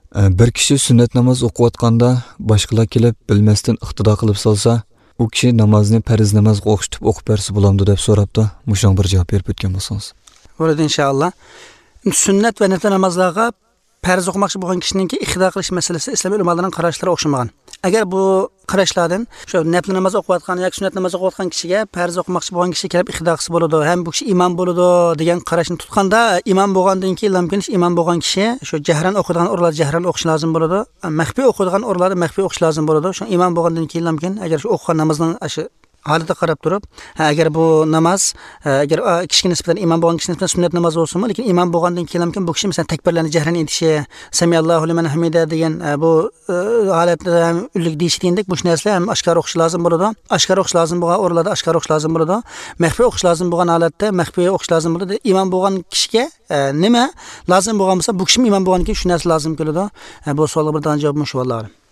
Bir kishi sunnat namoz o'qiyotganda boshqalar kelib bilmasdan iqtido qilib solsa, u kishi namozni farz namozga o'xshatib o'qib bersa bo'lamdi deb so'rabdi. Mushung bir javob berib o'tgan bo'lsangiz. Bo'ladi inshaalloh. Sunnat va nafil namozlarga farz o'qimoqchi bo'lgan kishining iqtido qilish masalasi islom ulamolarining qarashlari o'xshamagan. Agar bu qarashlardan shu nafil namoz o'qiyotgan yoki sunnat namoz o'qiyotgan kishiga farz o'qimoqchi bo'lgan kishi kelib iqtido qilsa bo'ladi, ham bu kishi imom bo'ladi degan qarashni tutganda, imom bo'lgandan keyin lamkin imom bo'lgan kishi shu jahran o'qiydigan o'rinlarda jahran o'qish lozim bo'ladi, maxfiy o'qiydigan o'rinlarda maxfiy o'qish lozim bo'ladi. Shu imom bo'lgandan keyin lamkin agar shu o'qigan namozning shu holatiga qarab turib, agar bu namoz agar kishiga nisbatan imom bo'lgan kishiga nisbatan sunnat namoz bo'lsa-mu, lekin imom bo'lgandan keyin ham bu kishi masalan takbirlarni jahran aytishi, samiyallohu liman hamida degan bu holatda ullik deyish degandek bu narsalar ham oshkor o'qish lozim bo'ladi. Oshkor o'qish lozim bo'lgan o'rinlarda oshkor o'qish lozim bo'ladi. Maxfiy o'qish lozim bo'lgan holatda maxfiy o'qish lozim bo'ladi. Imom bo'lgan kishiga nima lozim bo'lgan bo'lsa, bu kishi imom bo'lgan keyin shu narsa lozim keladi. Bu savolga bir javob shu vallahi.